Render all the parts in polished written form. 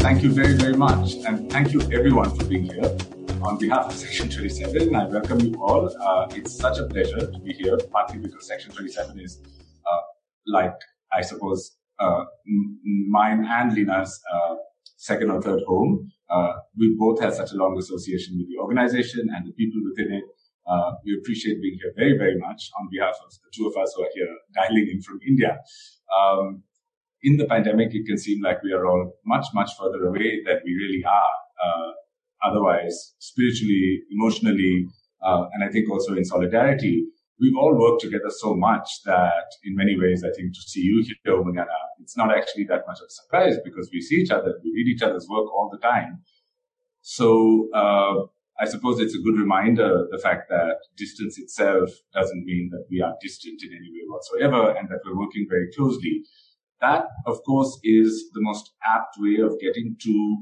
Thank you very, very much. And thank you everyone for being here. On behalf of Section 27, I welcome you all. It's such a pleasure to be here, partly because Section 27 is I suppose, mine and Lina's second or third home. We both have such a long association with the organization and the people within it. We appreciate being here very, very much on behalf of the two of us who are here dialing in from India. In the pandemic, it can seem like we are all much, much further away than we really are. Otherwise, spiritually, emotionally, and I think also in solidarity, we've all worked together so much that in many ways, I think to see you here, Umunyana, it's not actually that much of a surprise because we see each other, we read each other's work all the time. So I suppose it's a good reminder, the fact that distance itself doesn't mean that we are distant in any way whatsoever and that we're working very closely. That, of course, is the most apt way of getting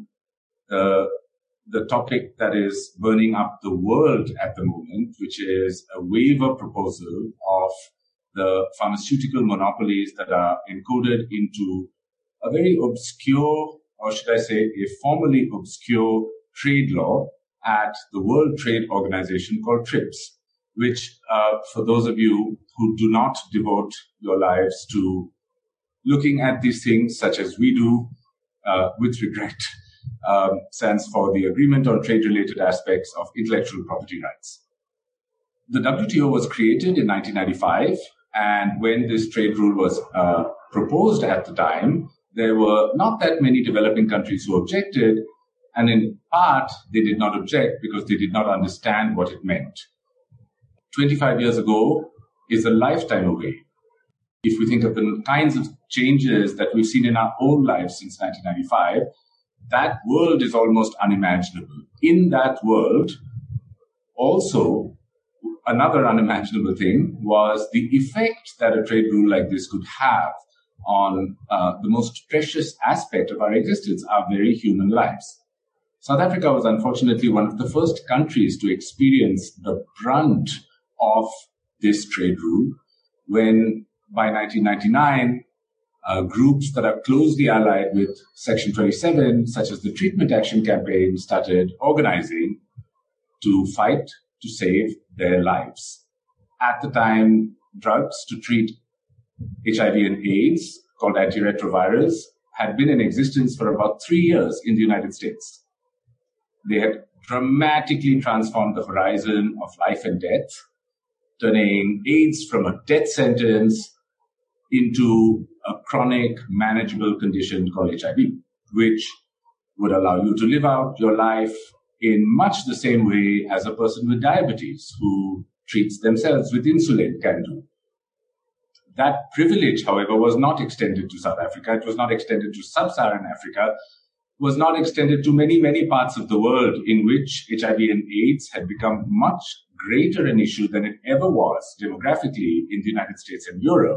to the topic that is burning up the world at the moment, which is a waiver proposal of the pharmaceutical monopolies that are encoded into a very obscure, or should I say, a formally obscure trade law at the World Trade Organization called TRIPS, which, for those of you who do not devote your lives to looking at these things, such as we do, with regret, stands for the Agreement on Trade-Related Aspects of Intellectual Property Rights. The WTO was created in 1995, and when this trade rule was proposed at the time, there were not that many developing countries who objected, and in part, they did not object because they did not understand what it meant. 25 years ago is a lifetime away. If we think of the kinds of changes that we've seen in our own lives since 1995, that world is almost unimaginable. In that world, also, another unimaginable thing was the effect that a trade rule like this could have on the most precious aspect of our existence, our very human lives. South Africa was unfortunately one of the first countries to experience the brunt of this trade rule when, by 1999, groups that are closely allied with Section 27, such as the Treatment Action Campaign, started organizing to fight to save their lives. At the time, drugs to treat HIV and AIDS, called antiretrovirals, had been in existence for about 3 years in the United States. They had dramatically transformed the horizon of life and death, turning AIDS from a death sentence into a chronic, manageable condition called HIV, which would allow you to live out your life in much the same way as a person with diabetes who treats themselves with insulin can do. That privilege, however, was not extended to South Africa. It was not extended to sub-Saharan Africa, was not extended to many, many parts of the world in which HIV and AIDS had become much greater an issue than it ever was demographically in the United States and Europe.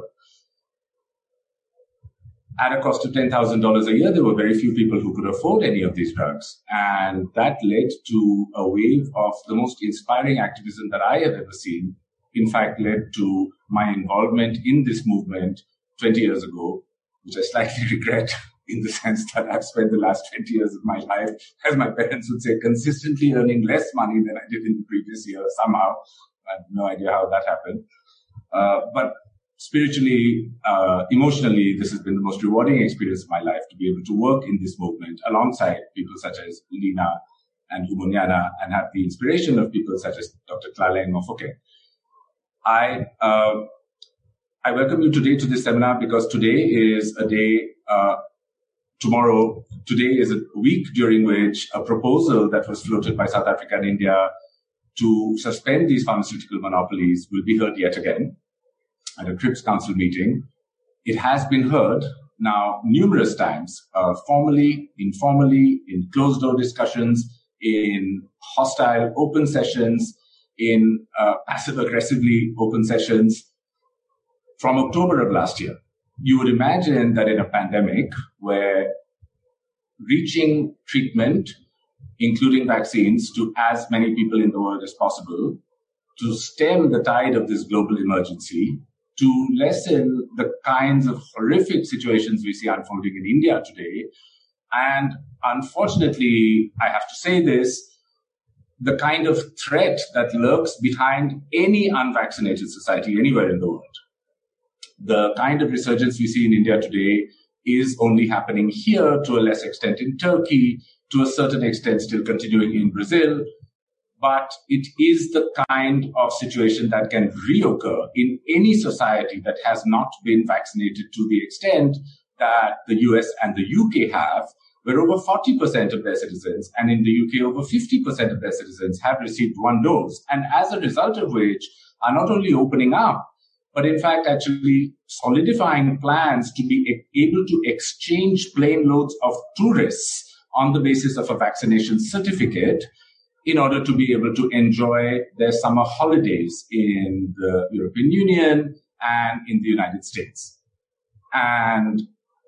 At a cost of $10,000 a year, there were very few people who could afford any of these drugs. And that led to a wave of the most inspiring activism that I have ever seen. In fact, led to my involvement in this movement 20 years ago, which I slightly regret in the sense that I've spent the last 20 years of my life, as my parents would say, consistently earning less money than I did in the previous year somehow. I have no idea how that happened. But spiritually, emotionally, this has been the most rewarding experience of my life to be able to work in this movement alongside people such as Lina and Umunyana and have the inspiration of people such as Dr. Tlaleng Mofokeng. I welcome you today to this seminar because today is a day, today is a week during which a proposal that was floated by South Africa and India to suspend these pharmaceutical monopolies will be heard yet again at a TRIPS Council meeting. It has been heard now numerous times, formally, informally, in closed-door discussions, in hostile open sessions, in passive-aggressively open sessions from October of last year. You would imagine that in a pandemic where reaching treatment, including vaccines, to as many people in the world as possible, to stem the tide of this global emergency, to lessen the kinds of horrific situations we see unfolding in India today, And unfortunately, I have to say this, the kind of threat that lurks behind any unvaccinated society anywhere in the world. The kind of resurgence we see in India today is only happening here, to a less extent in Turkey, to a certain extent still continuing in Brazil. But it is the kind of situation that can reoccur in any society that has not been vaccinated to the extent that the US and the UK have, where over 40% of their citizens, and in the UK over 50% of their citizens, have received one dose. And as a result of which are not only opening up, but in fact actually solidifying plans to be able to exchange plane loads of tourists on the basis of a vaccination certificate in order to be able to enjoy their summer holidays in the European Union and in the United States. And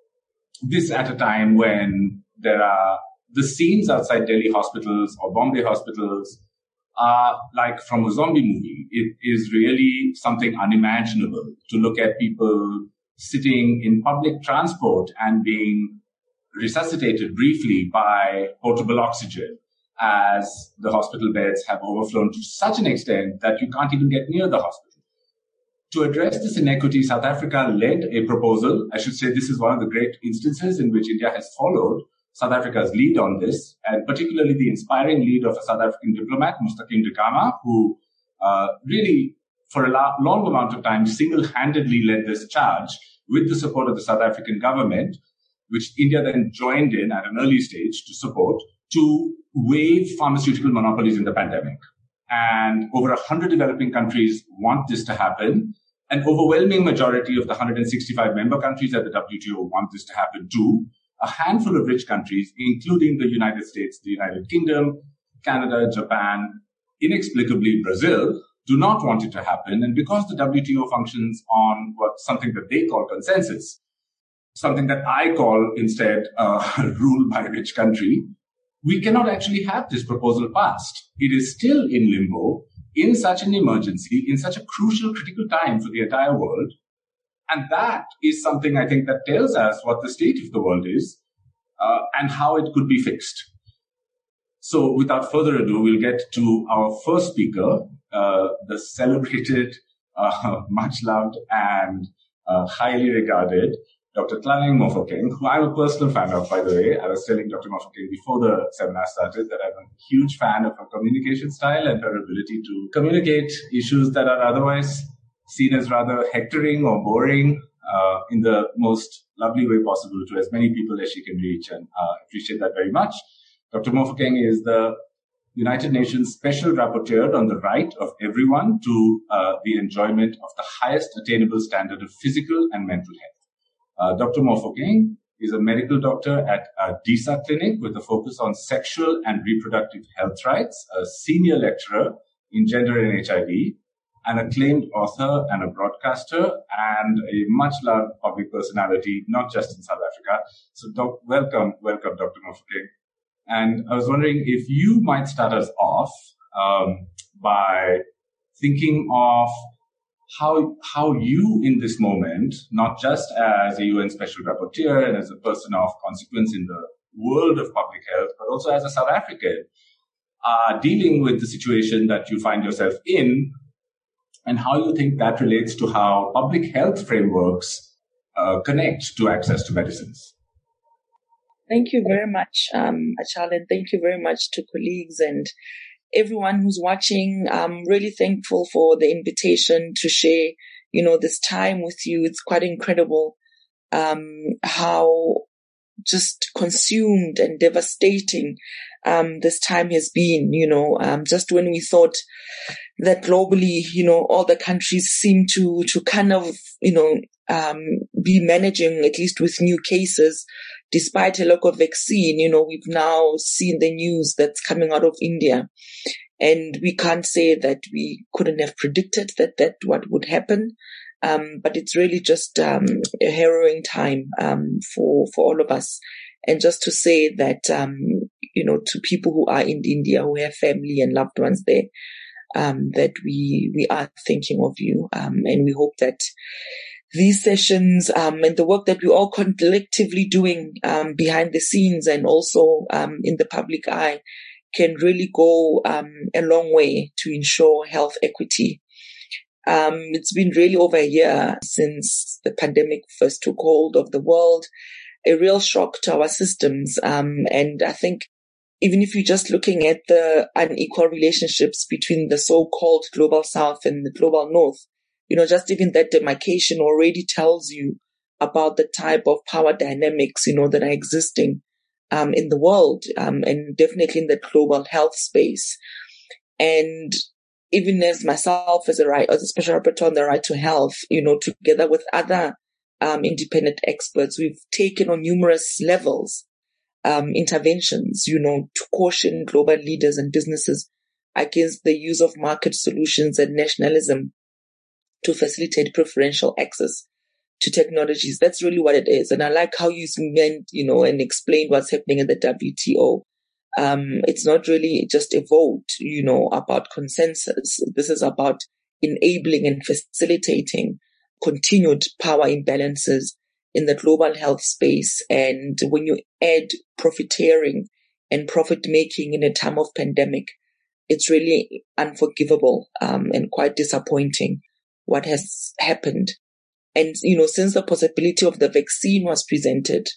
this at a time when there are the scenes outside Delhi hospitals or Bombay hospitals are like from a zombie movie. It is really something unimaginable to look at people sitting in public transport and being resuscitated briefly by portable oxygen, as the hospital beds have overflown to such an extent that you can't even get near the hospital. To address this inequity, South Africa led a proposal. I should say this is one of the great instances in which India has followed South Africa's lead on this, and particularly the inspiring lead of a South African diplomat, Mustaqim Dikama, who really, for a long amount of time, single-handedly led this charge with the support of the South African government, which India then joined in at an early stage to support, to waive pharmaceutical monopolies in the pandemic. And over 100 developing countries want this to happen. An overwhelming majority of the 165 member countries at the WTO want this to happen too. A handful of rich countries, including the United States, the United Kingdom, Canada, Japan, inexplicably Brazil, do not want it to happen. And because the WTO functions on something that they call consensus, something that I call instead rule by rich country, we cannot actually have this proposal passed. It is still in limbo in such an emergency, in such a crucial, critical time for the entire world. And that is something I think that tells us what the state of the world is and how it could be fixed. So without further ado, we'll get to our first speaker, the celebrated, much loved and highly regarded Dr. Tlaleng Mofokeng, who I'm a personal fan of, by the way. I was telling Dr. Mofokeng before the seminar started that I'm a huge fan of her communication style and her ability to communicate issues that are otherwise seen as rather hectoring or boring in the most lovely way possible to as many people as she can reach, and appreciate that very much. Dr. Mofokeng is the United Nations Special Rapporteur on the right of everyone to the enjoyment of the highest attainable standard of physical and mental health. Dr. Mofokeng is a medical doctor at DISA Clinic with a focus on sexual and reproductive health rights, a senior lecturer in gender and HIV, an acclaimed author and a broadcaster, and a much-loved public personality, not just in South Africa. So, welcome, Dr. Mofokeng. And I was wondering if you might start us off by thinking of how you, in this moment, not just as a UN Special Rapporteur and as a person of consequence in the world of public health, but also as a South African, are dealing with the situation that you find yourself in, and how you think that relates to how public health frameworks connect to access to medicines. Thank you very much, Achal, and thank you very much to colleagues and everyone who's watching. I'm really thankful for the invitation to share, this time with you. It's quite incredible how just consumed and devastating this time has been, just when we thought that globally, all the countries seem to kind of, be managing, at least with new cases, despite a lack of vaccine. We've now seen the news that's coming out of India, and we can't say that we couldn't have predicted that what would happen. But it's really just a harrowing time for all of us. And just to say that, to people who are in India, who have family and loved ones there, that we are thinking of you, and we hope that these sessions and the work that we're all collectively doing behind the scenes and also in the public eye can really go a long way to ensure health equity. It's been really over a year since the pandemic first took hold of the world, a real shock to our systems. And I think even if you're just looking at the unequal relationships between the so-called global south and the global north, just even that demarcation already tells you about the type of power dynamics, that are existing in the world, and definitely in the global health space. And even as myself as a special rapporteur on the right to health, together with other independent experts, we've taken on numerous levels interventions, to caution global leaders and businesses against the use of market solutions and nationalism to facilitate preferential access to technologies. That's really what it is. And I like how you meant, and explained what's happening in the WTO. It's not really just a vote, about consensus. This is about enabling and facilitating continued power imbalances in the global health space. And when you add profiteering and profit making in a time of pandemic, it's really unforgivable and quite disappointing what has happened. And, since the possibility of the vaccine was presented,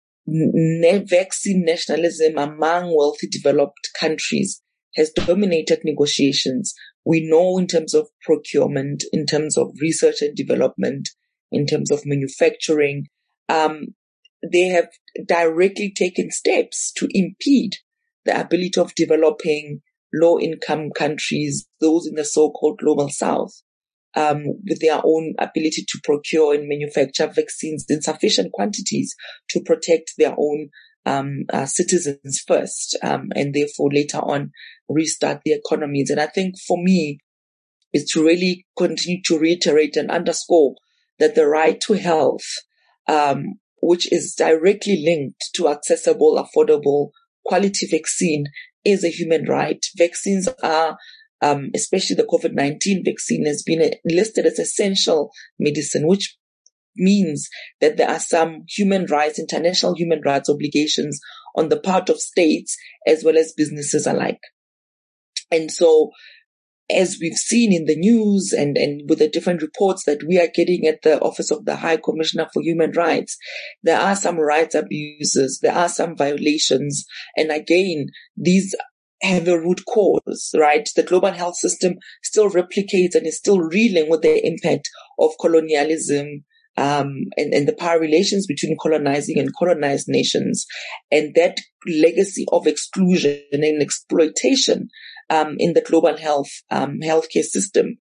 vaccine nationalism among wealthy developed countries has dominated negotiations. We know in terms of procurement, in terms of research and development, in terms of manufacturing, they have directly taken steps to impede the ability of developing low-income countries, those in the so-called global south, with their own ability to procure and manufacture vaccines in sufficient quantities to protect their own citizens first, and therefore later on restart the economies. And I think for me is to really continue to reiterate and underscore that the right to health, which is directly linked to accessible, affordable, quality vaccine, is a human right. Vaccines are especially the COVID-19 vaccine has been listed as essential medicine, which means that there are some human rights, international human rights obligations on the part of states as well as businesses alike. And so, as we've seen in the news and with the different reports that we are getting at the Office of the High Commissioner for Human Rights, there are some rights abuses, there are some violations. And again, these have a root cause, right? The global health system still replicates and is still reeling with the impact of colonialism, and the power relations between colonizing and colonized nations. And that legacy of exclusion and exploitation in the global healthcare system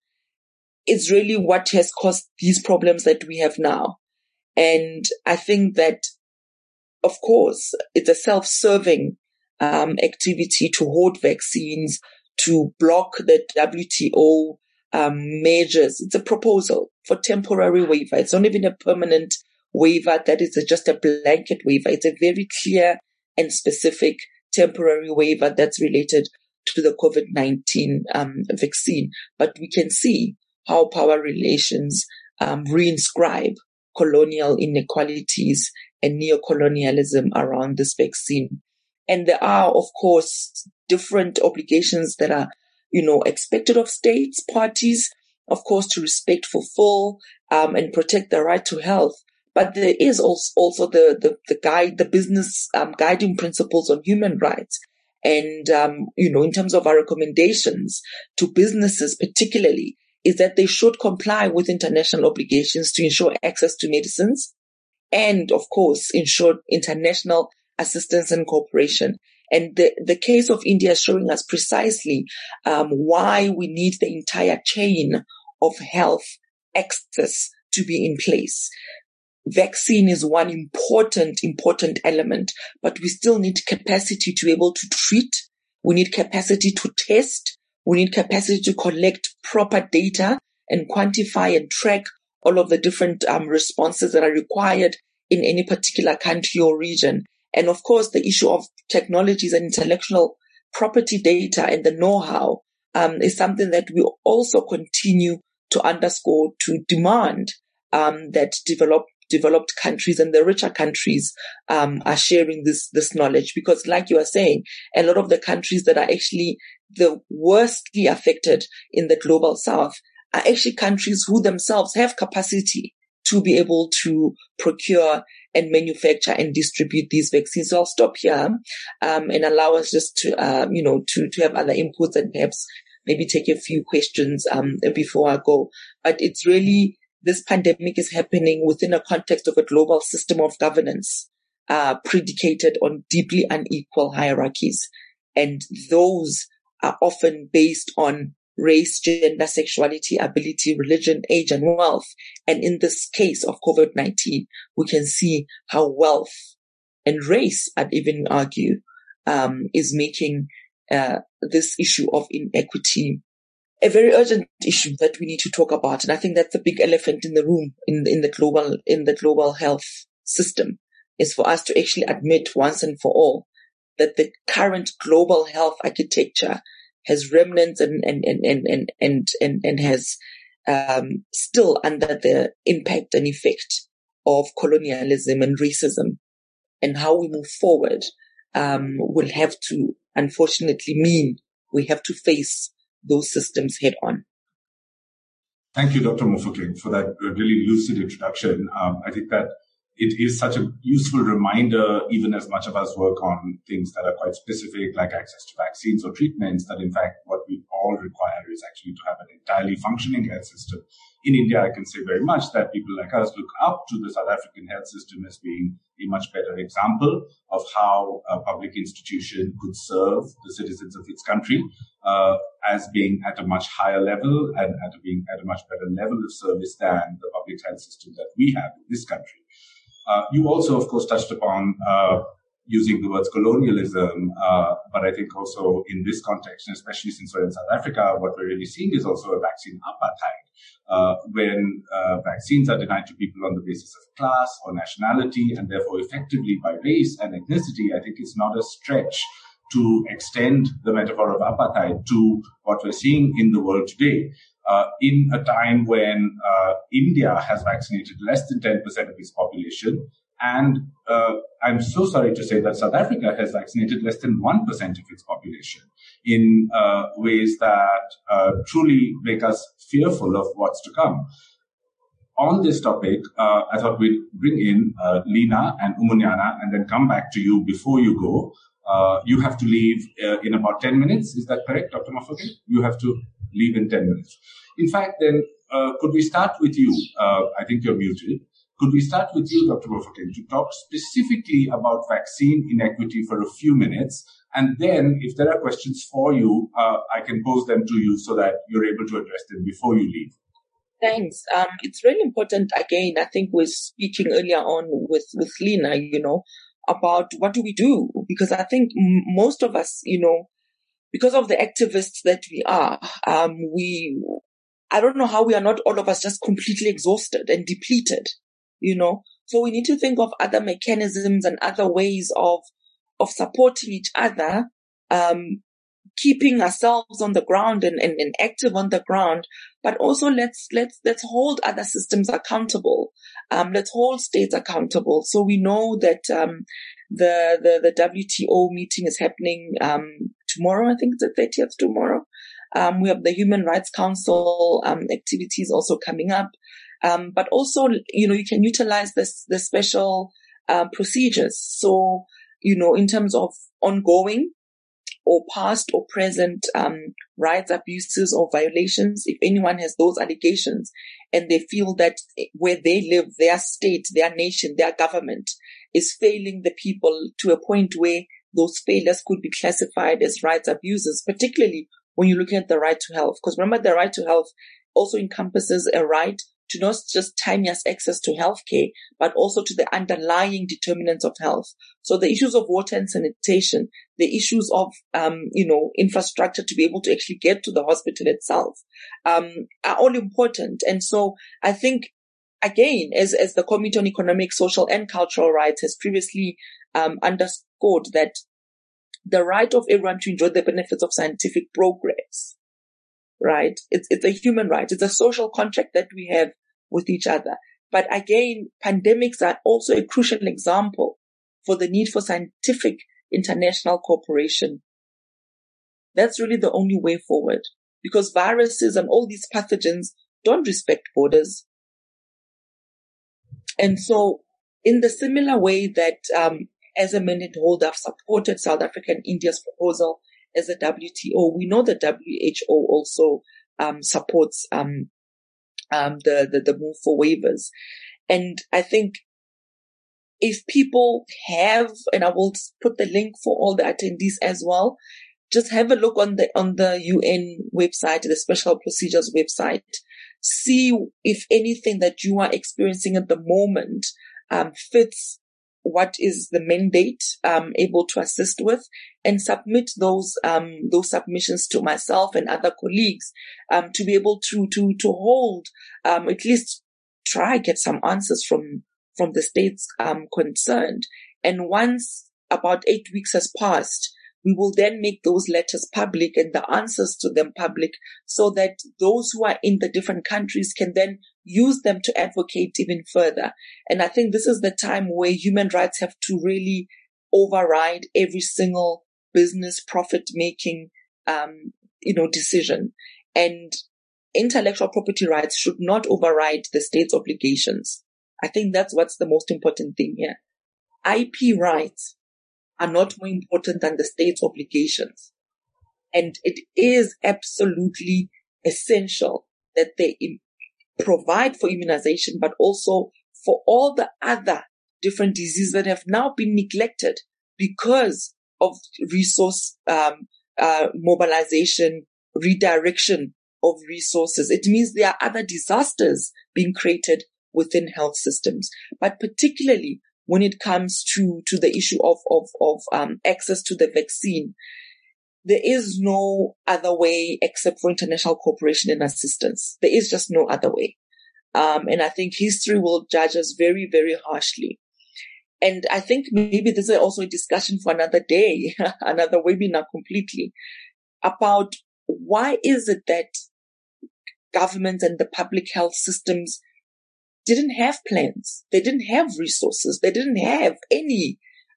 is really what has caused these problems that we have now. And I think that, of course, it's a self-serving activity to hoard vaccines, to block the WTO measures. It's a proposal for temporary waiver. It's not even a permanent waiver. That is just a blanket waiver. It's a very clear and specific temporary waiver that's related to the COVID-19 vaccine. But we can see how power relations reinscribe colonial inequalities and neocolonialism around this vaccine. And there are, of course, different obligations that are, expected of states, parties, of course, to respect, fulfill, and protect the right to health. But there is also the business guiding principles on human rights. And, in terms of our recommendations to businesses particularly, is that they should comply with international obligations to ensure access to medicines and, of course, ensure international assistance and cooperation. And the case of India is showing us precisely why we need the entire chain of health access to be in place. Vaccine is one important element, but we still need capacity to be able to treat. We need capacity to test. We need capacity to collect proper data and quantify and track all of the different responses that are required in any particular country or region. And of course, the issue of technologies and intellectual property data and the know-how is something that we also continue to underscore, to demand that developed countries and the richer countries are sharing this knowledge, because like you are saying, a lot of the countries that are actually the worstly affected in the global south are actually countries who themselves have capacity to be able to procure and manufacture and distribute these vaccines. So I'll stop here and allow us just to to have other inputs and perhaps maybe take a few questions before I go. But it's really, this pandemic is happening within a context of a global system of governance predicated on deeply unequal hierarchies. And those are often based on race, gender, sexuality, ability, religion, age, and wealth. And in this case of COVID-19, we can see how wealth and race, I'd even argue, is making this issue of inequity a very urgent issue that we need to talk about. And I think that's the big elephant in the room in the global health system, is for us to actually admit once and for all that the current global health architecture has remnants and has still under the impact and effect of colonialism and racism. And how we move forward will have to, unfortunately, mean we have to face those systems head on. Thank you, Dr. Mofokeng, for that really lucid introduction. I think that it is such a useful reminder, even as much of us work on things that are quite specific, like access to vaccines or treatments, that in fact what we all require is actually to have an entirely functioning health system. In India, I can say very much that people like us look up to the South African health system as being a much better example of how a public institution could serve the citizens of its country, as being at a much higher level and being at a much better level of service than the public health system that we have in this country. You also, of course, touched upon using the words colonialism, but I think also in this context, and especially since we're in South Africa, what we're really seeing is also a vaccine apartheid, when vaccines are denied to people on the basis of class or nationality, and therefore effectively by race and ethnicity. I think it's not a stretch to extend the metaphor of apartheid to what we're seeing in the world today. In a time when India has vaccinated less than 10% of its population, and I'm so sorry to say that South Africa has vaccinated less than 1% of its population in ways that truly make us fearful of what's to come. On this topic, I thought we'd bring in Lena and Umunyana and then come back to you before you go. You have to leave in about 10 minutes. Is that correct, Dr. Mofokeng? You have to leave in 10 minutes. In fact, then, could we start with you? I think you're muted. Could we start with you, Dr. Mofokeng, to talk specifically about vaccine inequity for a few minutes? And then, if there are questions for you, I can pose them to you so that you're able to address them before you leave. Thanks. It's really important. Again, I think we're speaking earlier on with Lena, about what do we do? Because I think most of us, because of the activists that we are, I don't know how we are not all of us just completely exhausted and depleted, So we need to think of other mechanisms and other ways of supporting each other, keeping ourselves on the ground and active on the ground, but also let's hold other systems accountable. Let's hold states accountable. So we know that the WTO meeting is happening tomorrow. I think it's the 30th tomorrow. We have the Human Rights Council activities also coming up. But also, you can utilize the special procedures. So, in terms of ongoing or past or present rights abuses or violations, if anyone has those allegations and they feel that where they live, their state, their nation, their government is failing the people to a point where those failures could be classified as rights abuses, particularly when you're looking at the right to health. Because remember, the right to health also encompasses a right to not just timeous access to healthcare, but also to the underlying determinants of health. So the issues of water and sanitation, the issues of, infrastructure to be able to actually get to the hospital itself, are all important. And so I think, again, as the Committee on Economic, Social and Cultural Rights has previously underscored, that the right of everyone to enjoy the benefits of scientific progress, right? It's a human right. It's a social contract that we have with each other. But again, pandemics are also a crucial example for the need for scientific international cooperation. That's really the only way forward, because viruses and all these pathogens don't respect borders. And so in the similar way that as a mandate holder, I've supported South Africa and India's proposal as a WTO, we know that WHO also supports the move for waivers. And I think if people have, and I will put the link for all the attendees as well, just have a look on the UN website, the Special Procedures website. See if anything that you are experiencing at the moment fits what is the mandate able to assist with, and submit those submissions to myself and other colleagues to be able to hold at least try get some answers from the states concerned. And once about 8 weeks has passed, we will then make those letters public and the answers to them public, so that those who are in the different countries can then use them to advocate even further. And I think this is the time where human rights have to really override every single business profit-making, decision. And intellectual property rights should not override the state's obligations. I think that's what's the most important thing here. IP rights are not more important than the state's obligations. And it is absolutely essential that they provide for immunization, but also for all the other different diseases that have now been neglected because of resource mobilization, redirection of resources. It means there are other disasters being created within health systems, but particularly when it comes to the issue of access to the vaccine, there is no other way except for international cooperation and assistance. There is just no other way. And I think history will judge us very, very harshly. And I think maybe this is also a discussion for another day, another webinar completely, about why is it that governments and the public health systems didn't have plans. They didn't have resources. They didn't have any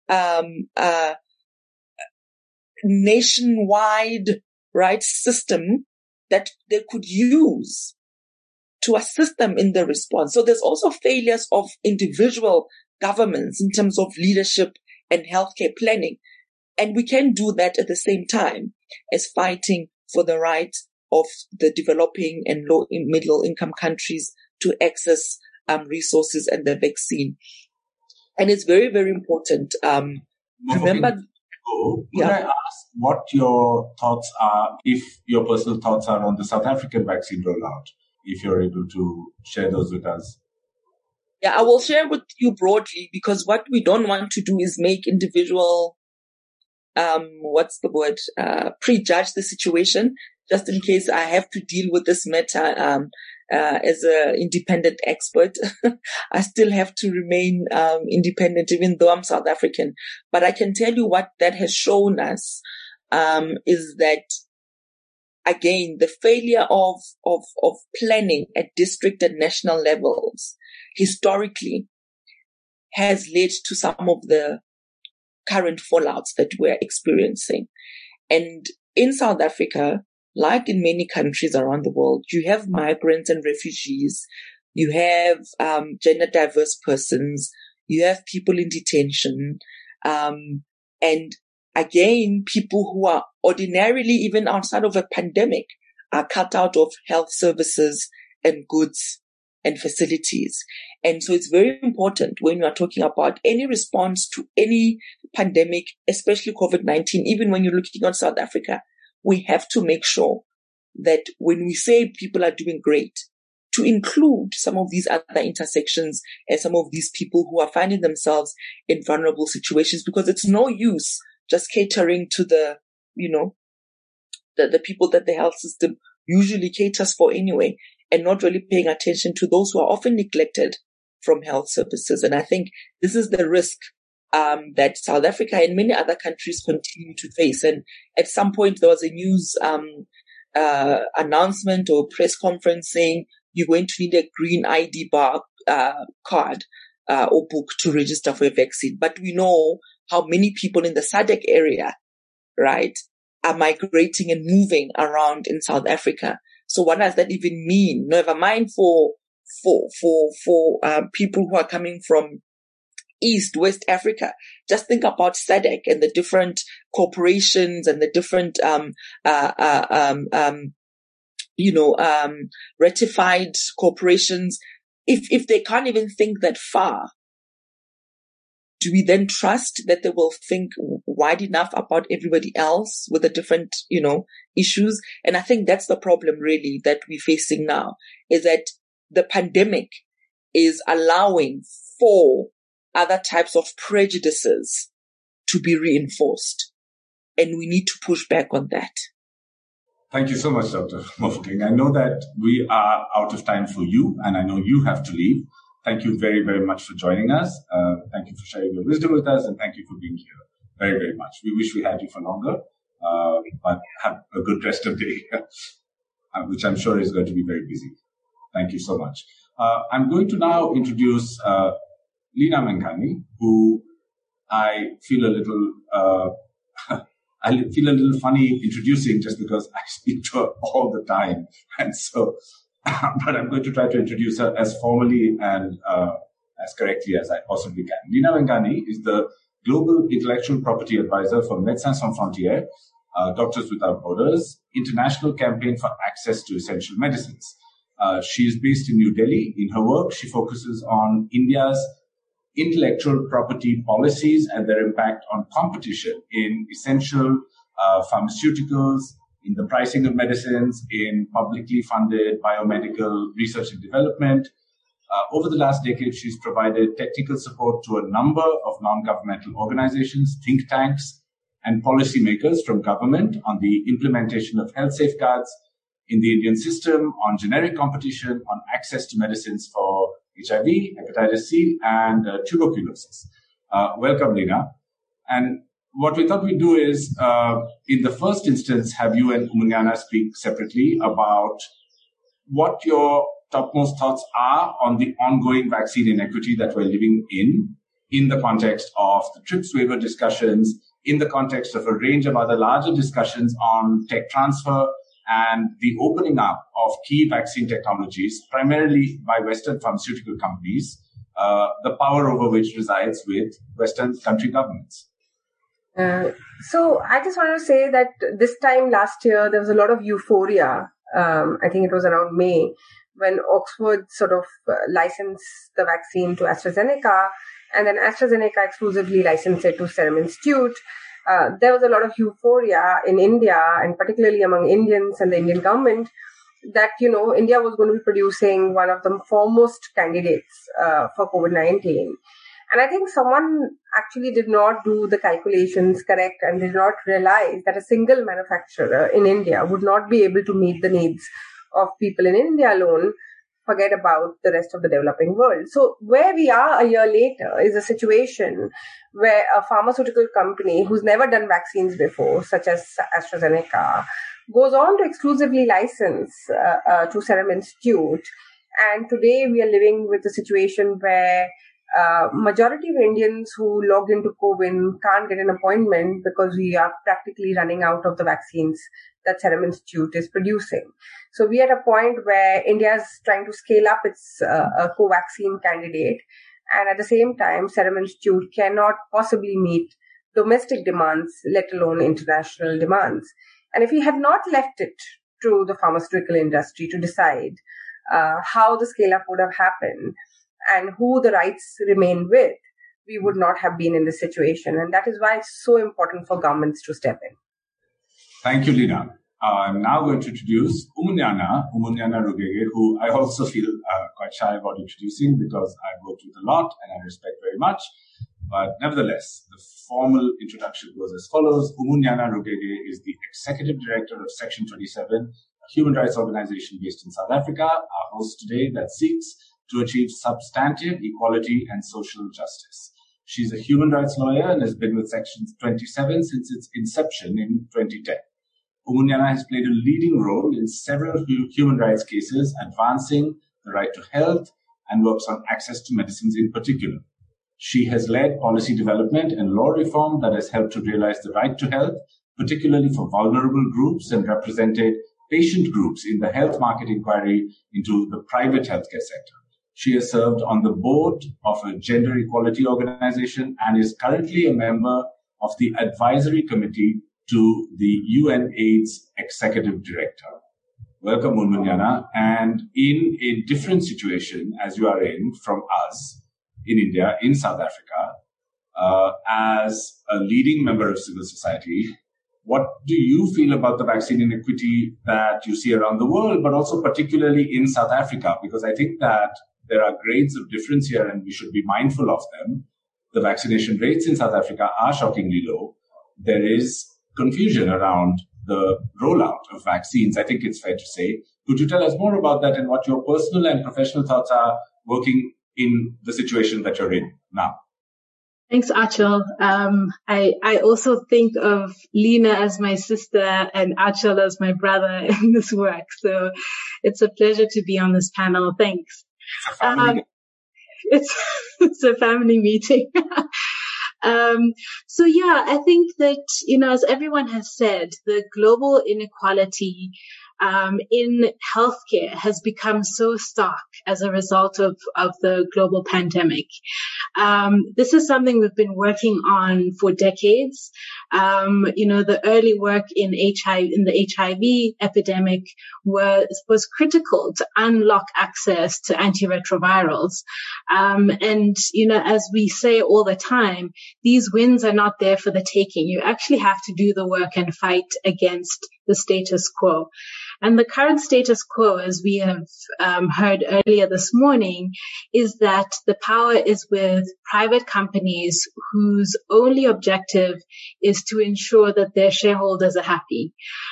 nationwide system that they could use to assist them in the response. So there's also failures of individual governments in terms of leadership and healthcare planning. And we can do that at the same time as fighting for the right of the developing and low and middle income countries to access resources and the vaccine. And it's very, very important. Remember, would I ask what your thoughts are, if your personal thoughts are on the South African vaccine rollout, if you're able to share those with us? Yeah, I will share with you broadly, because what we don't want to do is make individual, prejudge the situation, just in case I have to deal with this matter as an independent expert. I still have to remain independent, even though I'm South African. But I can tell you what that has shown us is that, again, the failure of planning at district and national levels historically has led to some of the current fallouts that we're experiencing. And in South Africa, like in many countries around the world, you have migrants and refugees, you have gender diverse persons, you have people in detention, and again, people who are ordinarily, even outside of a pandemic, are cut out of health services and goods and facilities. And so it's very important when you are talking about any response to any pandemic, especially COVID-19, even when you're looking at South Africa, we have to make sure that when we say people are doing great, to include some of these other intersections and some of these people who are finding themselves in vulnerable situations, because it's no use just catering to the people that the health system usually caters for anyway, and not really paying attention to those who are often neglected from health services. And I think this is the risk that South Africa and many other countries continue to face. And at some point, there was a news announcement or press conference saying you're going to need a green ID card or book to register for a vaccine. But we know how many people in the SADC area, right, are migrating and moving around in South Africa. So what does that even mean? Never mind for people who are coming from East, West Africa. Just think about SADC and the different corporations and the different, ratified corporations. If they can't even think that far, do we then trust that they will think wide enough about everybody else with the different, issues? And I think that's the problem really that we're facing now, is that the pandemic is allowing for other types of prejudices to be reinforced. And we need to push back on that. Thank you so much, Dr. Mofokeng. I know that we are out of time for you, and I know you have to leave. Thank you very, very much for joining us. Thank you for sharing your wisdom with us, and thank you for being here very, very much. We wish we had you for longer, but have a good rest of the day, which I'm sure is going to be very busy. Thank you so much. I'm going to now introduce Leena Mengani, who I feel a little funny introducing just because I speak to her all the time. And so, but I'm going to try to introduce her as formally and as correctly as I possibly can. Leena Mengani is the Global Intellectual Property Advisor for Médecins Sans Frontières, Doctors Without Borders, International Campaign for Access to Essential Medicines. She is based in New Delhi. In her work, she focuses on India's intellectual property policies and their impact on competition in essential pharmaceuticals, in the pricing of medicines, in publicly funded biomedical research and development. Over the last decade, she's provided technical support to a number of non-governmental organizations, think tanks, and policymakers from government on the implementation of health safeguards in the Indian system, on generic competition, on access to medicines for HIV, hepatitis C, and tuberculosis. Welcome, Leena. And what we thought we'd do is, in the first instance, have you and Umunyana speak separately about what your topmost thoughts are on the ongoing vaccine inequity that we're living in the context of the TRIPS waiver discussions, in the context of a range of other larger discussions on tech transfer, and the opening up of key vaccine technologies, primarily by Western pharmaceutical companies, the power over which resides with Western country governments. So I just want to say that this time last year, there was a lot of euphoria. I think it was around May, when Oxford sort of licensed the vaccine to AstraZeneca, and then AstraZeneca exclusively licensed it to Serum Institute. There was a lot of euphoria in India, and particularly among Indians and the Indian government, that, India was going to be producing one of the foremost candidates for COVID-19. And I think someone actually did not do the calculations correct and did not realize that a single manufacturer in India would not be able to meet the needs of people in India alone, forget about the rest of the developing world. So where we are a year later is a situation where a pharmaceutical company who's never done vaccines before, such as AstraZeneca, goes on to exclusively license to Serum Institute. And today we are living with a situation where majority of Indians who logged into CoWIN can't get an appointment because we are practically running out of the vaccines that Serum Institute is producing. So we are at a point where India is trying to scale up its Covaxin candidate, and at the same time, Serum Institute cannot possibly meet domestic demands, let alone international demands. And if we had not left it to the pharmaceutical industry to decide how the scale-up would have happened and who the rights remain with, we would not have been in this situation. And that is why it's so important for governments to step in. Thank you, Leena. I'm now going to introduce Umunyana Rugege, who I also feel quite shy about introducing because I've worked with a lot and I respect very much. But nevertheless, the formal introduction goes as follows. Umunyana Rugege is the Executive Director of Section 27, a human rights organization based in South Africa, our host today that seeks to achieve substantive equality and social justice. She's a human rights lawyer and has been with Section 27 since its inception in 2010. Umunyana has played a leading role in several human rights cases, advancing the right to health, and works on access to medicines in particular. She has led policy development and law reform that has helped to realize the right to health, particularly for vulnerable groups, and represented patient groups in the health market inquiry into the private healthcare sector. She has served on the board of a gender equality organization and is currently a member of the advisory committee to the UNAIDS Executive Director. Welcome, Munmunyana. And in a different situation as you are in from us in India, in South Africa, as a leading member of civil society, what do you feel about the vaccine inequity that you see around the world, but also particularly in South Africa? Because I think that there are grades of difference here and we should be mindful of them. The vaccination rates in South Africa are shockingly low. There is confusion around the rollout of vaccines, I think it's fair to say. Could you tell us more about that and what your personal and professional thoughts are working in the situation that you're in now? Thanks, Achal. I also think of Lena as my sister and Achal as my brother in this work. So it's a pleasure to be on this panel. Thanks. It's a family meeting. So yeah, I think that, as everyone has said, the global inequality in healthcare has become so stark as a result of the global pandemic. This is something we've been working on for decades. The early work in the HIV epidemic was critical to unlock access to antiretrovirals. As we say all the time, these wins are not there for the taking. You actually have to do the work and fight against the status quo. And the current status quo, as we have heard earlier this morning, is that the power is with private companies whose only objective is to ensure that their shareholders are happy.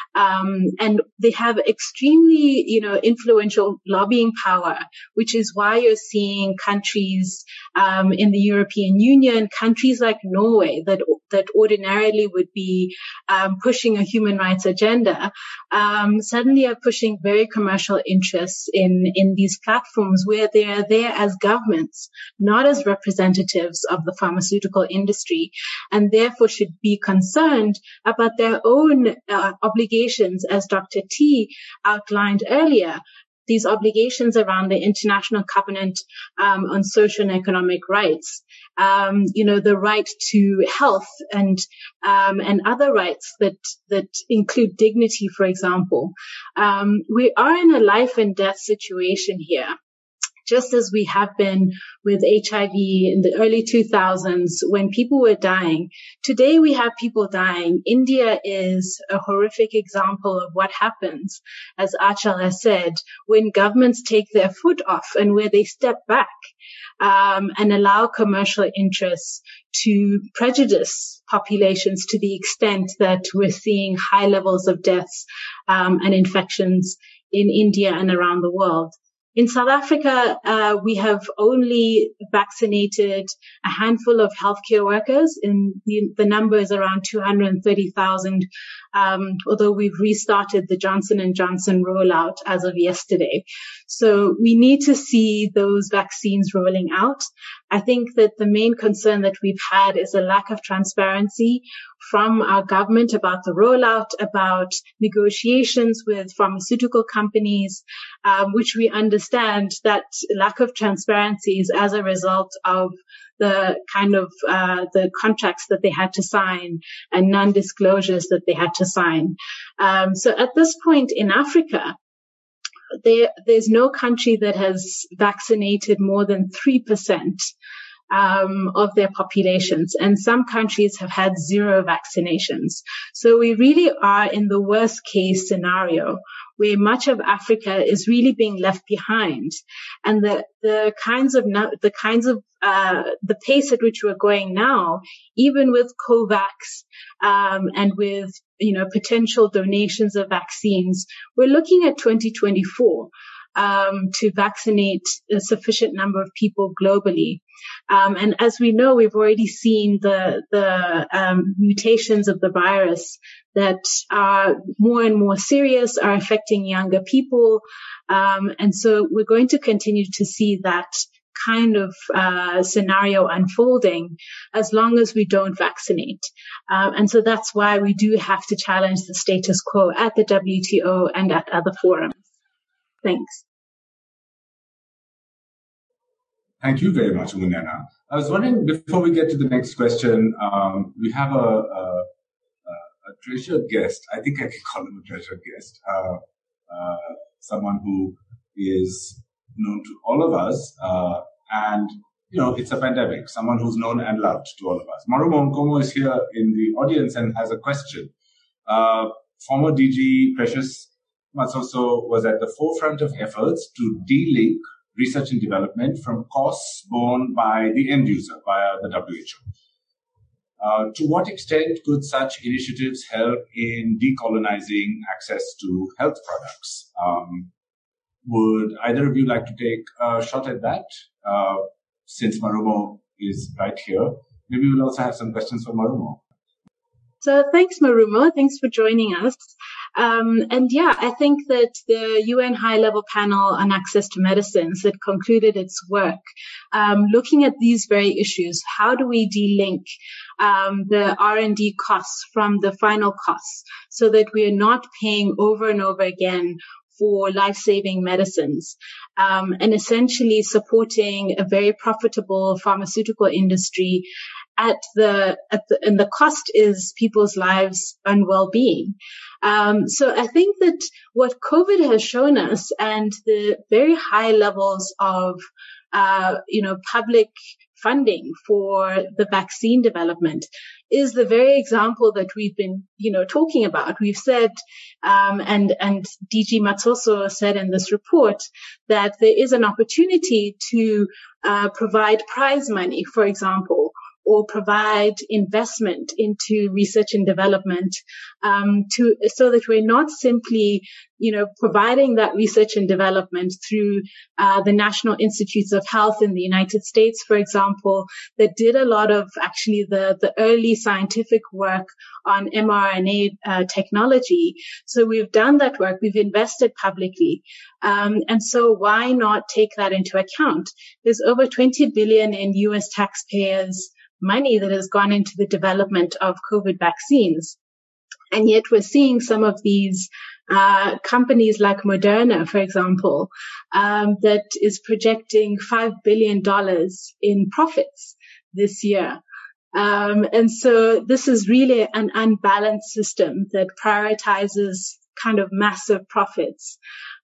And they have extremely, influential lobbying power, which is why you're seeing countries in the European Union, countries like Norway that ordinarily would be pushing a human rights agenda, suddenly are pushing very commercial interests in these platforms where they are there as governments, not as representatives of the pharmaceutical industry, and therefore should be concerned about their own obligations, as Dr. T outlined earlier. These obligations around the International Covenant on Social and Economic Rights, the right to health and other rights that include dignity, for example. We are in a life and death situation here. Just as we have been with HIV in the early 2000s when people were dying. Today we have people dying. India is a horrific example of what happens, as Achal has said, when governments take their foot off and where they step back and allow commercial interests to prejudice populations to the extent that we're seeing high levels of deaths and infections in India and around the world. In South Africa, we have only vaccinated a handful of healthcare workers. The number is around 230,000, although we've restarted the Johnson & Johnson rollout as of yesterday. So we need to see those vaccines rolling out. I think that the main concern that we've had is a lack of transparency from our government about the rollout, about negotiations with pharmaceutical companies, which we understand that lack of transparency is as a result of the kind of the contracts that they had to sign and non-disclosures that they had to sign. So at this point in Africa, there's no country that has vaccinated more than 3% of their populations, and some countries have had zero vaccinations. So we really are in the worst case scenario where much of Africa is really being left behind, and the pace at which we're going now, even with COVAX and with potential donations of vaccines, we're looking at 2024. to vaccinate a sufficient number of people globally. And as we know, we've already seen the mutations of the virus that are more and more serious, are affecting younger people. And so we're going to continue to see that kind of scenario unfolding as long as we don't vaccinate. And so that's why we do have to challenge the status quo at the WTO and at other forums. Thanks. Thank you very much, Umunyana. I was wondering, before we get to the next question, we have a treasured guest. I think I can call him a treasured guest. Someone who is known to all of us. And, it's a pandemic. Someone who's known and loved to all of us. Marumo Nkomo is here in the audience and has a question. Former DG Precious Matsoso was at the forefront of efforts to de-link research and development from costs borne by the end user via the WHO. To what extent could such initiatives help in decolonizing access to health products? Would either of you like to take a shot at that? Since Marumo is right here, maybe we'll also have some questions for Marumo. So thanks, Marumo. Thanks for joining us. I think that the UN High-Level Panel on Access to Medicines that concluded its work, looking at these very issues, how do we de-link the R&D costs from the final costs so that we are not paying over and over again for life-saving medicines, and essentially supporting a very profitable pharmaceutical industry and the cost is people's lives and well-being. So I think that what COVID has shown us and the very high levels of, public funding for the vaccine development is the very example that we've been, talking about. We've said, and DG Matsoso said in this report that there is an opportunity to provide prize money, for example, or provide investment into research and development, so that we're not simply, providing that research and development through the National Institutes of Health in the United States, for example, that did a lot of actually the early scientific work on mRNA technology. So we've done that work, we've invested publicly, and so why not take that into account? There's over $20 billion in U.S. taxpayers' money that has gone into the development of COVID vaccines. And yet we're seeing some of these companies like Moderna, for example, that is projecting $5 billion in profits this year. And so this is really an unbalanced system that prioritizes kind of massive profits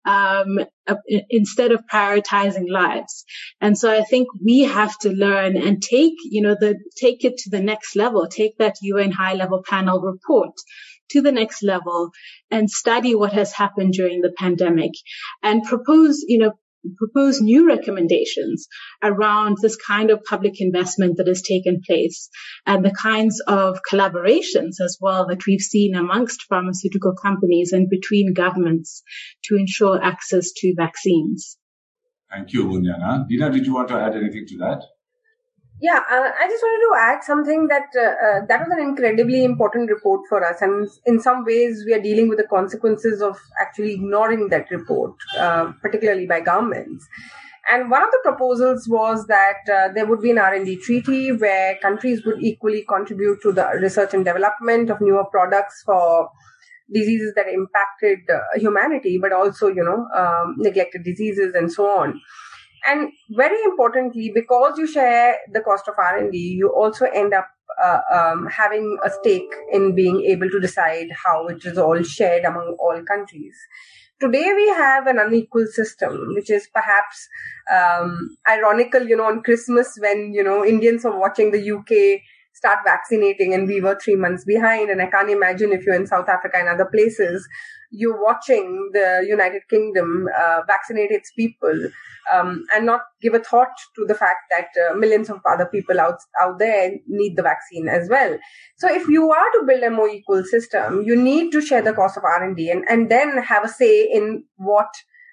instead of prioritizing lives. And so I think we have to learn and take it to the next level, take that UN High-Level Panel report to the next level and study what has happened during the pandemic and propose new recommendations around this kind of public investment that has taken place and the kinds of collaborations as well that we've seen amongst pharmaceutical companies and between governments to ensure access to vaccines. Thank you, Umunyana. Dina, did you want to add anything to that? Yeah, I just wanted to add something that that was an incredibly important report for us. And in some ways, we are dealing with the consequences of actually ignoring that report, particularly by governments. And one of the proposals was that there would be an R&D treaty where countries would equally contribute to the research and development of newer products for diseases that impacted humanity, but also, neglected diseases and so on. And very importantly, because you share the cost of R&D, you also end up having a stake in being able to decide how it is all shared among all countries. Today, we have an unequal system, which is perhaps ironical, on Christmas when, Indians are watching the UK start vaccinating and we were 3 months behind. And I can't imagine if you're in South Africa and other places, you're watching the United Kingdom vaccinate its people and not give a thought to the fact that millions of other people out there need the vaccine as well. So if you are to build a more equal system, you need to share the cost of R&D and then have a say in what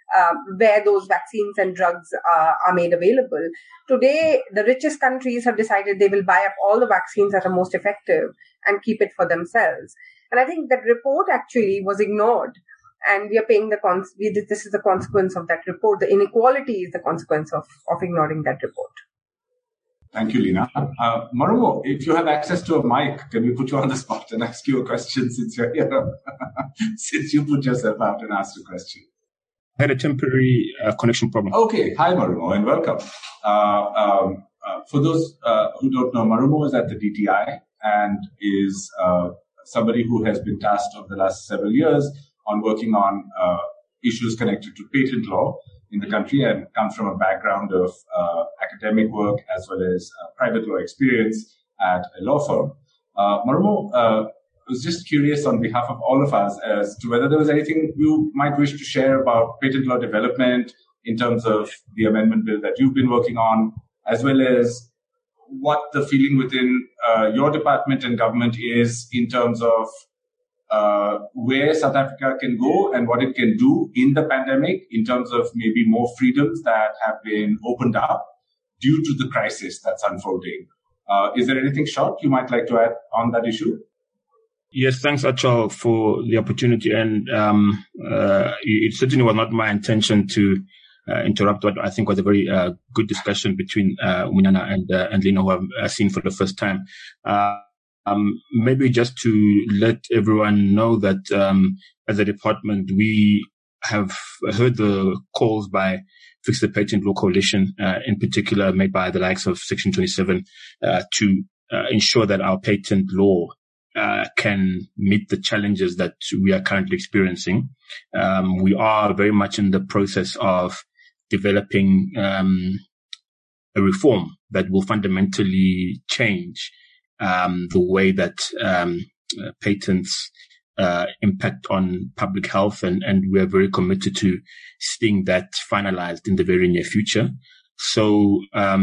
where those vaccines and drugs are made available. Today, the richest countries have decided they will buy up all the vaccines that are most effective and keep it for themselves. And I think that report actually was ignored. And we are paying this is the consequence of that report. The inequality is the consequence of ignoring that report. Thank you, Lina. Marumo, if you have access to a mic, can we put you on the spot and ask you a question since you're here? Since you put yourself out and asked a question. I had a temporary connection problem. Okay. Hi, Marumo, and welcome. For those who don't know, Marumo is at the DTI and is somebody who has been tasked over the last several years on working on issues connected to patent law in the country, and comes from a background of academic work as well as private law experience at a law firm. Marumo, I was just curious on behalf of all of us as to whether there was anything you might wish to share about patent law development in terms of the amendment bill that you've been working on, as well as what the feeling within your department and government is in terms of where South Africa can go and what it can do in the pandemic in terms of maybe more freedoms that have been opened up due to the crisis that's unfolding. Is there anything short you might like to add on that issue? Yes, thanks, Achal, for the opportunity. And it certainly was not my intention to interrupt what I think was a very good discussion between Winana and Lina, who I've seen for the first time. Maybe just to let everyone know that as a department, we have heard the calls by Fix the Patent Law Coalition, in particular made by the likes of Section 27, to ensure that our patent law can meet the challenges that we are currently experiencing. We are very much in the process of developing a reform that will fundamentally change the way that patents impact on public health, and we are very committed to seeing that finalized in the very near future. So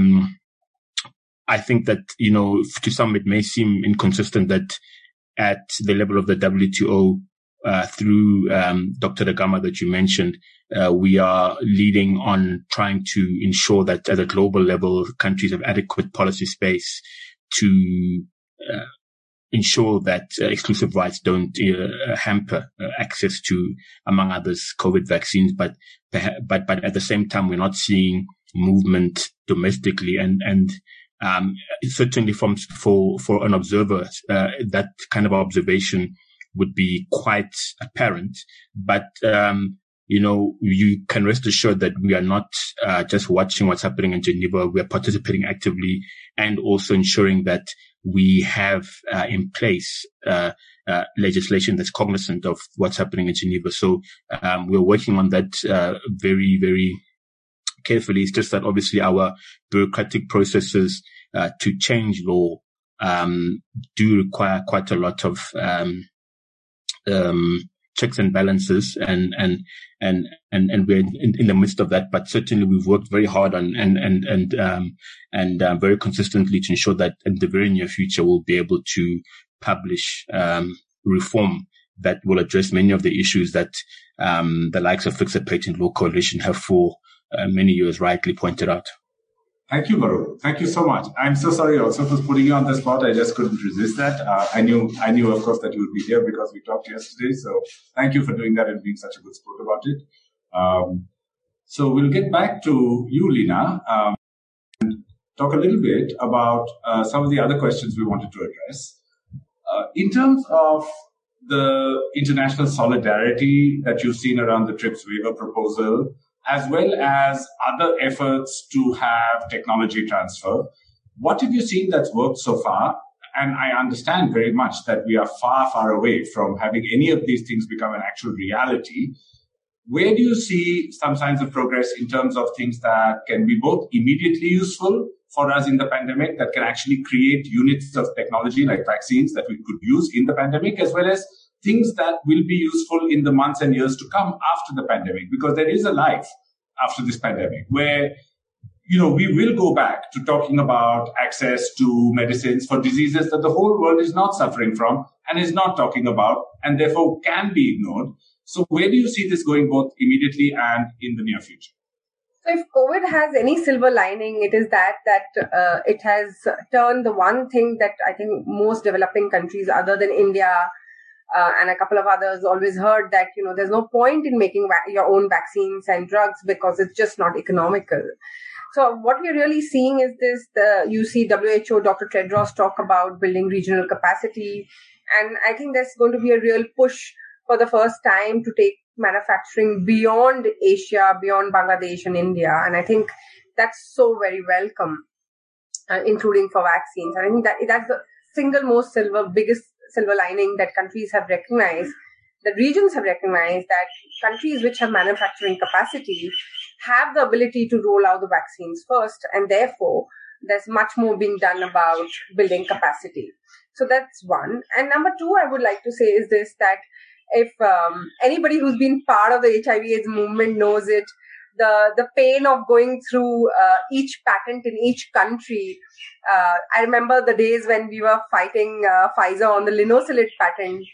I think that, to some it may seem inconsistent that at the level of the WTO, through Dr. Dagama that you mentioned, we are leading on trying to ensure that at a global level, countries have adequate policy space to ensure that exclusive rights don't hamper access to, among others, COVID vaccines. But at the same time, we're not seeing movement domestically, and certainly for an observer, that kind of observation would be quite apparent. But you can rest assured that we are not just watching what's happening in Geneva. We are participating actively and also ensuring that we have in place legislation that's cognizant of what's happening in Geneva. So we're working on that very, very carefully. It's just that obviously our bureaucratic processes to change law do require quite a lot of checks and balances, and we're in the midst of that. But certainly we've worked very hard on and very consistently to ensure that in the very near future we'll be able to publish reform that will address many of the issues that the likes of Fix the Patent Law Coalition have for many years rightly pointed out. Thank you, Maru. Thank you so much. I'm so sorry also for putting you on the spot. I just couldn't resist that. I knew, of course, that you would be here because we talked yesterday. So thank you for doing that and being such a good sport about it. So we'll get back to you, Lina, and talk a little bit about some of the other questions we wanted to address. In terms of the international solidarity that you've seen around the TRIPS waiver proposal, as well as other efforts to have technology transfer, what have you seen that's worked so far? And I understand very much that we are far, far away from having any of these things become an actual reality. Where do you see some signs of progress in terms of things that can be both immediately useful for us in the pandemic, that can actually create units of technology like vaccines that we could use in the pandemic, as well as things that will be useful in the months and years to come after the pandemic? Because there is a life after this pandemic where, we will go back to talking about access to medicines for diseases that the whole world is not suffering from and is not talking about, and therefore can be ignored. So where do you see this going both immediately and in the near future? So if COVID has any silver lining, it is that it has turned the one thing that I think most developing countries other than India and a couple of others always heard that, there's no point in making your own vaccines and drugs because it's just not economical. So what we're really seeing is this, you see WHO, Dr. Tedros talk about building regional capacity. And I think there's going to be a real push for the first time to take manufacturing beyond Asia, beyond Bangladesh and India. And I think that's so very welcome, including for vaccines. And I think that's the single most biggest silver lining that countries have recognized, that regions have recognized, that countries which have manufacturing capacity have the ability to roll out the vaccines first. And therefore, there's much more being done about building capacity. So that's one. And number two, I would like to say is this, that if anybody who's been part of the HIV/AIDS movement knows it, the pain of going through each patent in each country. I remember the days when we were fighting Pfizer on the linocilid patent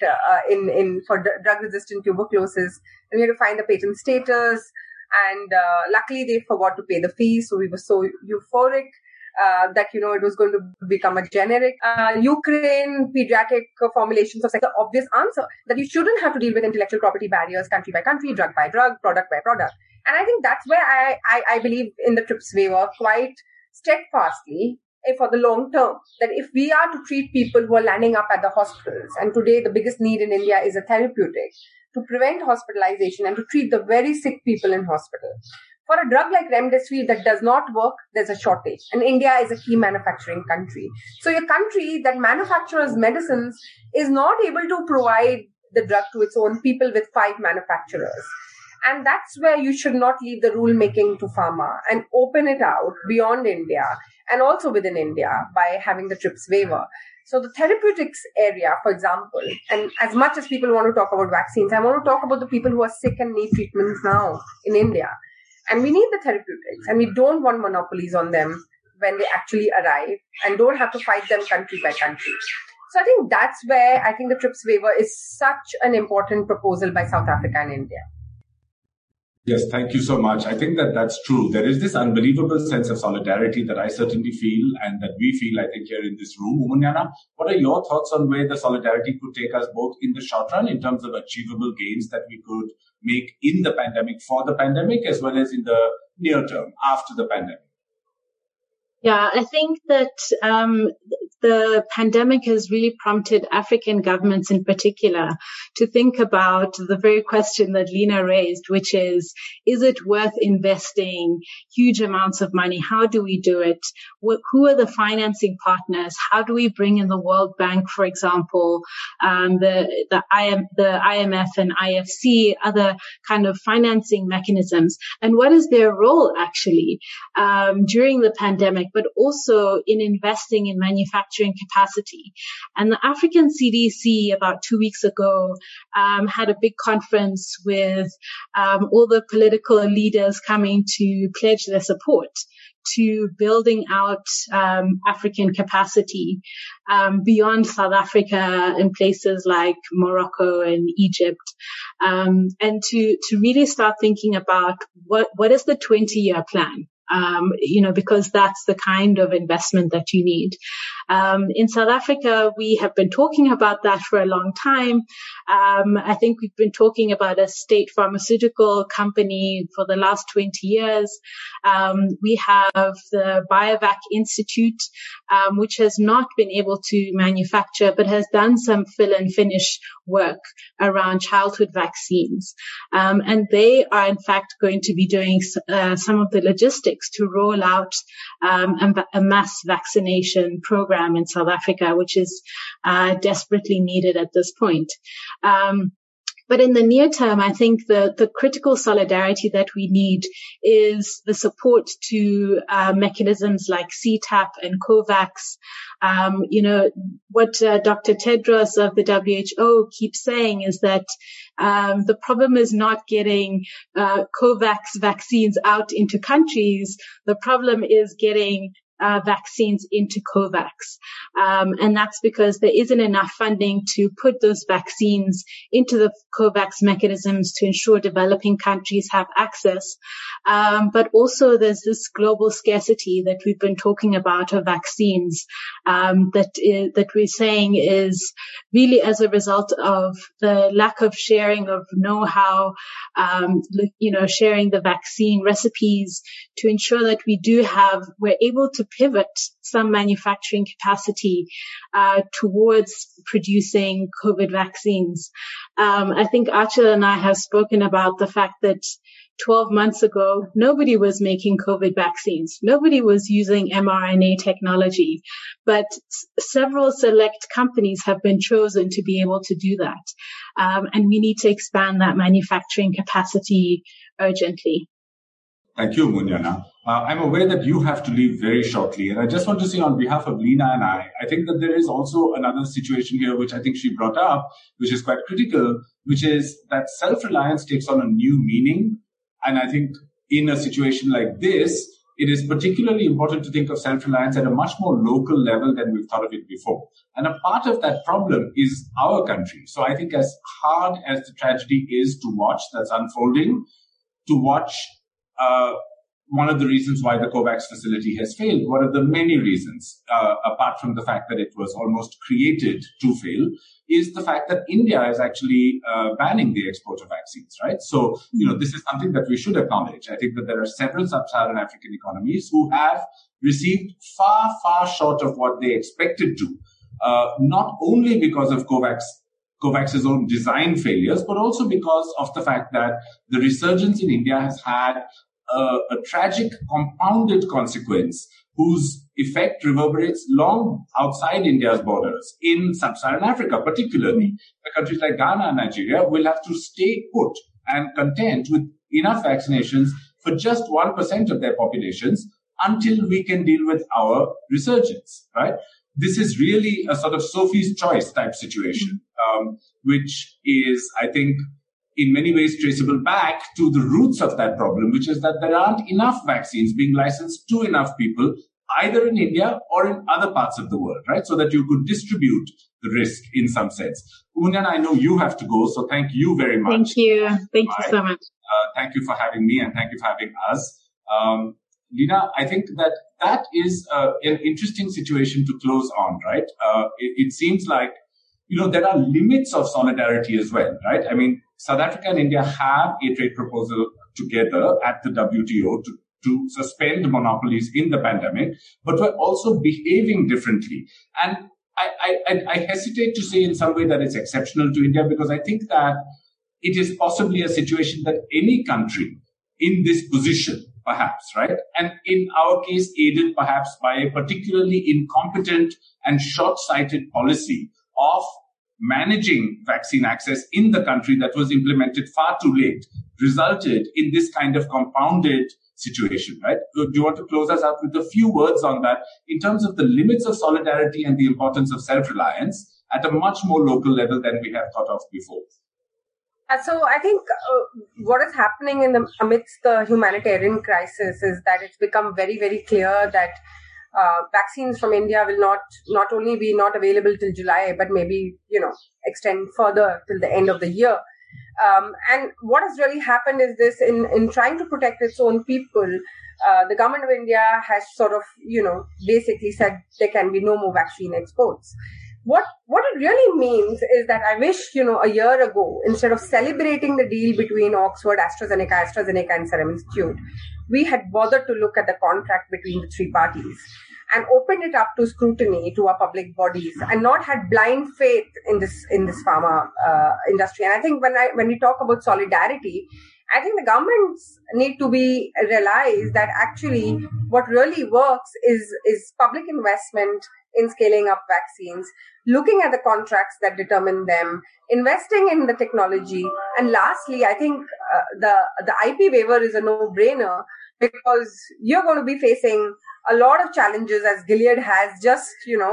for drug-resistant tuberculosis, and we had to find the patent status. And luckily, they forgot to pay the fee, so we were so euphoric that it was going to become a generic. Ukraine pediatric formulations of sex, the obvious answer that you shouldn't have to deal with intellectual property barriers country by country, drug by drug, product by product. And I think that's where I believe in the TRIPS waiver quite steadfastly for the long term, that if we are to treat people who are landing up at the hospitals, and today the biggest need in India is a therapeutic to prevent hospitalization and to treat the very sick people in hospital. For a drug like remdesivir that does not work, there's a shortage. And India is a key manufacturing country. So a country that manufactures medicines is not able to provide the drug to its own people with 5 manufacturers. And that's where you should not leave the rule making to pharma and open it out beyond India and also within India by having the TRIPS waiver. So the therapeutics area, for example, and as much as people want to talk about vaccines, I want to talk about the people who are sick and need treatments now in India. And we need the therapeutics, and we don't want monopolies on them when they actually arrive and don't have to fight them country by country. So I think that's where I think the TRIPS waiver is such an important proposal by South Africa and India. Yes, thank you so much. I think that's true. There is this unbelievable sense of solidarity that I certainly feel and that we feel, I think, here in this room. Umunyana, what are your thoughts on where the solidarity could take us both in the short run in terms of achievable gains that we could make in the pandemic, for the pandemic, as well as in the near term after the pandemic? Yeah, I think that the pandemic has really prompted African governments in particular to think about the very question that Lena raised, which is it worth investing huge amounts of money? How do we do it? Who are the financing partners? How do we bring in the World Bank, for example, the IMF and IFC, other kind of financing mechanisms? And what is their role actually during the pandemic, but also in investing in manufacturing capacity? And the African CDC about 2 weeks ago had a big conference with all the political leaders coming to pledge their support to building out African capacity beyond South Africa in places like Morocco and Egypt, and to really start thinking about what is the 20-year plan. Because that's the kind of investment that you need. In South Africa, we have been talking about that for a long time. I think we've been talking about a state pharmaceutical company for the last 20 years. We have the BioVac Institute, which has not been able to manufacture, but has done some fill and finish work around childhood vaccines. And they are, in fact, going to be doing some of the logistics to roll out a mass vaccination program in South Africa, which is desperately needed at this point. But in the near term, I think the critical solidarity that we need is the support to mechanisms like CTAP and COVAX. What Dr. Tedros of the WHO keeps saying is that the problem is not getting COVAX vaccines out into countries. The problem is getting vaccines into COVAX. And that's because there isn't enough funding to put those vaccines into the COVAX mechanisms to ensure developing countries have access. But also there's this global scarcity that we've been talking about of vaccines, that we're saying is really as a result of the lack of sharing of know-how, sharing the vaccine recipes to ensure that we're able to pivot some manufacturing capacity towards producing COVID vaccines. I think Achal and I have spoken about the fact that 12 months ago, nobody was making COVID vaccines. Nobody was using mRNA technology, but several select companies have been chosen to be able to do that. And we need to expand that manufacturing capacity urgently. Thank you, Munyana. I'm aware that you have to leave very shortly, and I just want to say on behalf of Lena and I think that there is also another situation here, which I think she brought up, which is quite critical, which is that self-reliance takes on a new meaning. And I think in a situation like this, it is particularly important to think of self-reliance at a much more local level than we've thought of it before. And a part of that problem is our country. So I think as hard as the tragedy is to watch that's unfolding, to watch one of the reasons why the COVAX facility has failed, one of the many reasons, apart from the fact that it was almost created to fail, is the fact that India is actually banning the export of vaccines, right? So, this is something that we should acknowledge. I think that there are several sub-Saharan African economies who have received far, far short of what they expected to, not only because of COVAX's own design failures, but also because of the fact that the resurgence in India has had a tragic compounded consequence whose effect reverberates long outside India's borders in sub-Saharan Africa, particularly. The countries like Ghana and Nigeria will have to stay put and content with enough vaccinations for just 1% of their populations until we can deal with our resurgence, right? This is really a sort of Sophie's choice type situation, which is, I think, in many ways traceable back to the roots of that problem, which is that there aren't enough vaccines being licensed to enough people, either in India or in other parts of the world, right? So that you could distribute the risk in some sense. Munyana, I know you have to go, so thank you very much. Thank you. Thank you so much. Thank you for having me and thank you for having us. Lena, I think that is an interesting situation to close on, right? It seems like, there are limits of solidarity as well, right? I mean, South Africa and India have a trade proposal together at the WTO to suspend monopolies in the pandemic, but we're also behaving differently. And I hesitate to say in some way that it's exceptional to India, because I think that it is possibly a situation that any country in this position, perhaps, right? And in our case, aided perhaps by a particularly incompetent and short-sighted policy of managing vaccine access in the country that was implemented far too late, resulted in this kind of compounded situation, right? Do you want to close us out with a few words on that in terms of the limits of solidarity and the importance of self-reliance at a much more local level than we have thought of before? So I think what is happening amidst the humanitarian crisis is that it's become very, very clear that vaccines from India will not only be not available till July, but maybe, extend further till the end of the year. And what has really happened is this, in trying to protect its own people, the government of India has sort of, basically said there can be no more vaccine exports. What it really means is that I wish, a year ago, instead of celebrating the deal between Oxford, AstraZeneca and Serum Institute, we had bothered to look at the contract between the three parties and opened it up to scrutiny to our public bodies, and not had blind faith in this pharma industry. And I think when we talk about solidarity, I think the governments need to be realized that actually what really works is public investment in scaling up vaccines, looking at the contracts that determine them, investing in the technology. And lastly, I think the IP waiver is a no-brainer, because you're going to be facing a lot of challenges, as Gilead has just,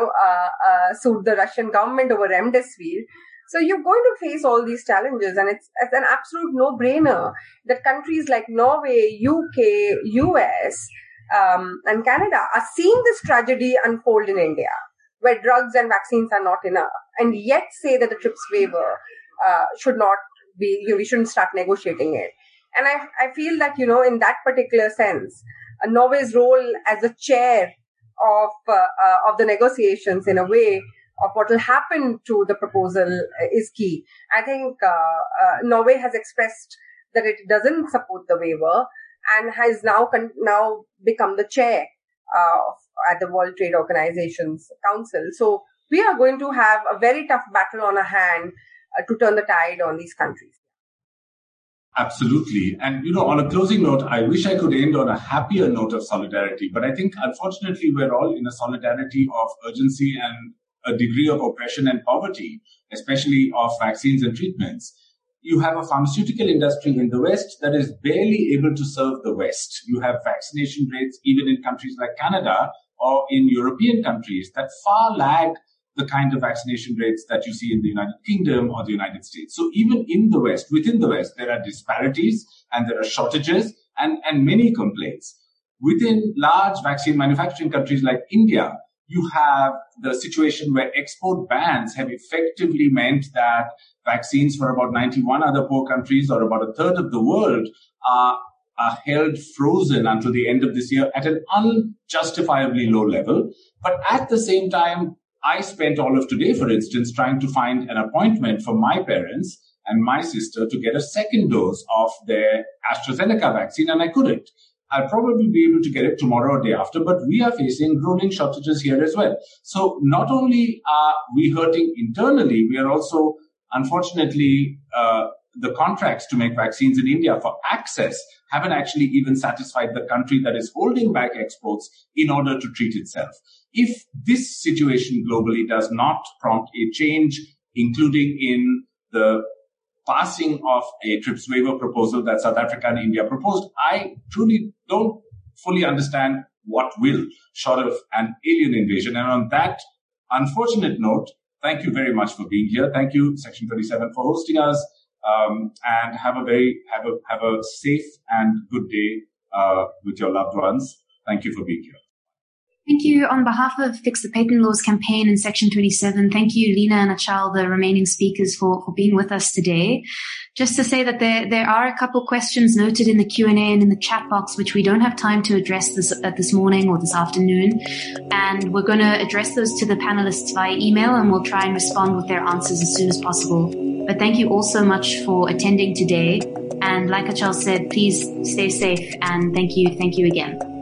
sued the Russian government over remdesivir. So you're going to face all these challenges, and it's an absolute no-brainer that countries like Norway, UK, US and Canada are seeing this tragedy unfold in India, where drugs and vaccines are not enough, and yet say that the TRIPS waiver should not be, we shouldn't start negotiating it. And I feel that, in that particular sense, Norway's role as a chair of the negotiations, in a way, of what will happen to the proposal is key. I think Norway has expressed that it doesn't support the waiver and has now become the chair at the World Trade Organization's Council. So we are going to have a very tough battle on our hand to turn the tide on these countries. Absolutely. And, on a closing note, I wish I could end on a happier note of solidarity. But I think, unfortunately, we're all in a solidarity of urgency and a degree of oppression and poverty, especially of vaccines and treatments. You have a pharmaceutical industry in the West that is barely able to serve the West. You have vaccination rates even in countries like Canada or in European countries that far lag the kind of vaccination rates that you see in the United Kingdom or the United States. So even in the West, within the West, there are disparities and there are shortages and many complaints. Within large vaccine manufacturing countries like India, you have the situation where export bans have effectively meant that vaccines for about 91 other poor countries, or about a third of the world, are held frozen until the end of this year at an unjustifiably low level. But at the same time, I spent all of today, for instance, trying to find an appointment for my parents and my sister to get a second dose of their AstraZeneca vaccine, and I couldn't. I'll probably be able to get it tomorrow or day after, but we are facing rolling shortages here as well. So not only are we hurting internally, we are also, unfortunately, the contracts to make vaccines in India for access haven't actually even satisfied the country that is holding back exports in order to treat itself. If this situation globally does not prompt a change, including in the passing of a TRIPS waiver proposal that South Africa and India proposed, I truly don't fully understand what will, short of an alien invasion. And on that unfortunate note, thank you very much for being here. Thank you, Section 27, for hosting us. And have a safe and good day with your loved ones. Thank you for being here. Thank you. On behalf of Fix the Patent Laws campaign and Section 27, thank you, Lena and Achal, the remaining speakers, for being with us today. Just to say that there are a couple questions noted in the Q&A and in the chat box, which we don't have time to address this morning or this afternoon. And we're going to address those to the panelists via email, and we'll try and respond with their answers as soon as possible. But thank you all so much for attending today. And like Achal said, please stay safe, and thank you again.